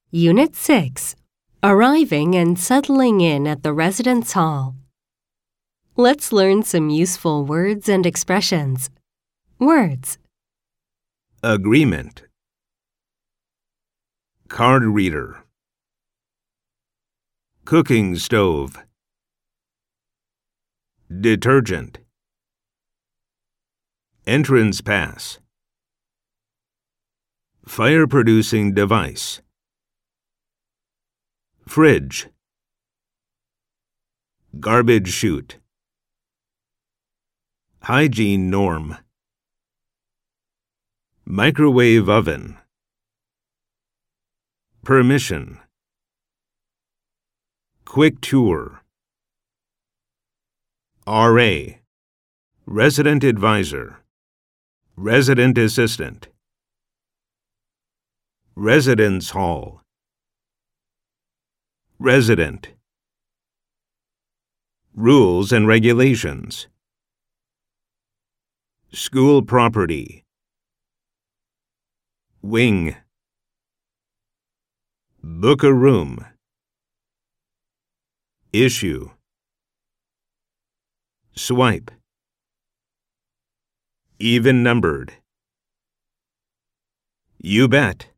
Unit 6. Arriving and settling in at the residence hall. Let's learn some useful words and expressions. Words. Agreement. Card reader. Cooking stove. Detergent. Entrance pass. Fire-producing device. Fridge. Garbage chute. Hygiene norm. Microwave oven. Permission. Quick tour. RA. Resident advisor. Resident assistant. Residence hall. Resident. Rules and regulations. School property. Wing. Book a room. Issue. Swipe. Even numbered. You bet.